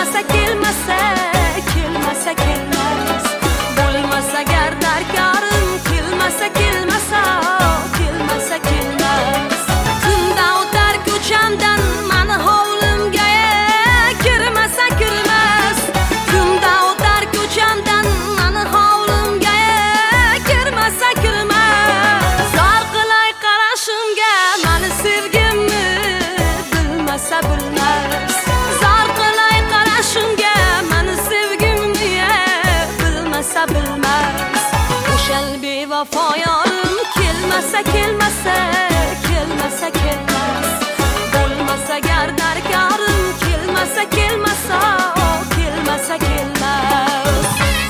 kelmasa kelmasa kelmasa kelmas bo'lmasa gar darkorim kelmasa kelmasa kelmasa kelmas tunda o'tar ko'chamdan mani hovlimga kirmasa kirmas tunda o'tar ko'chamdan mani hovlimga kirmasa kirmas zor qilay qarashimga mani sevgimni bilmasa bilmas zor qilay qarashimga mani sevgimni bilmasa bilmas o'shal bevafo yorim kelmasa kelmasa kelmasa kelmas bo'lmasa gar darkorim kelmasa kelmasa kelmasa kelmas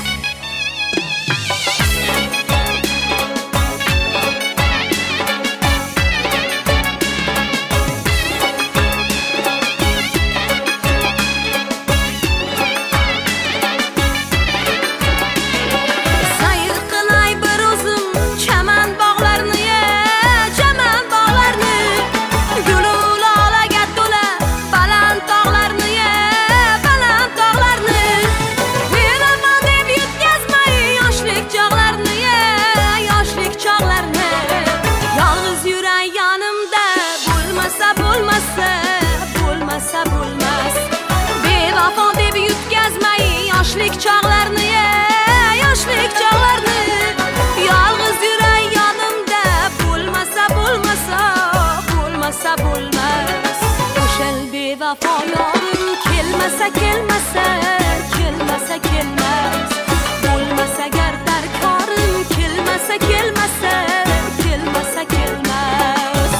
yoshlik chog'larni yoshlik chog'larni yolg'iz yuray yonimda bo'lmasa bo'lmasa bo'lmasa bo'lmas o'shal bevafo yorim kelmasa kelmasa kelmasa kelmas bo'lmasa gar darkorim kelmasa kelmasa kelmasa kelmas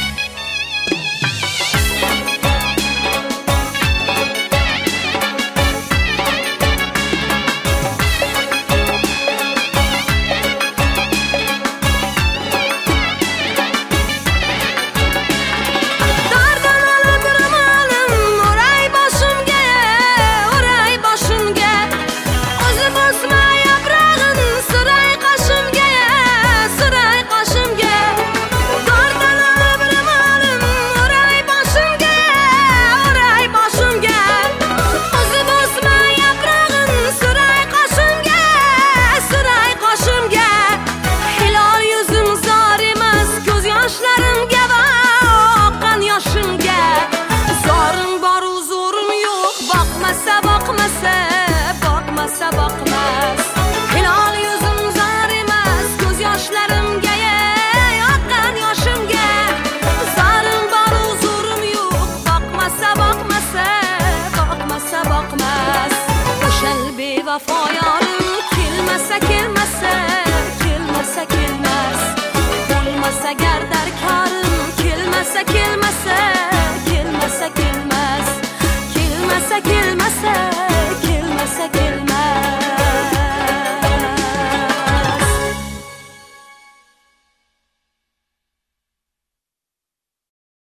boqmasa boqmas hilol yuzim zor emas ko'z yoshlarimga yoqqan yoshimga zorim bor huzurim yo'q boqmasa boqmasa boqmasa boqmas o'shal bevafo yorim kelmasa kelmasa kelmasa kelmas bo'lmasa gar darkorim kelmasa kelmasa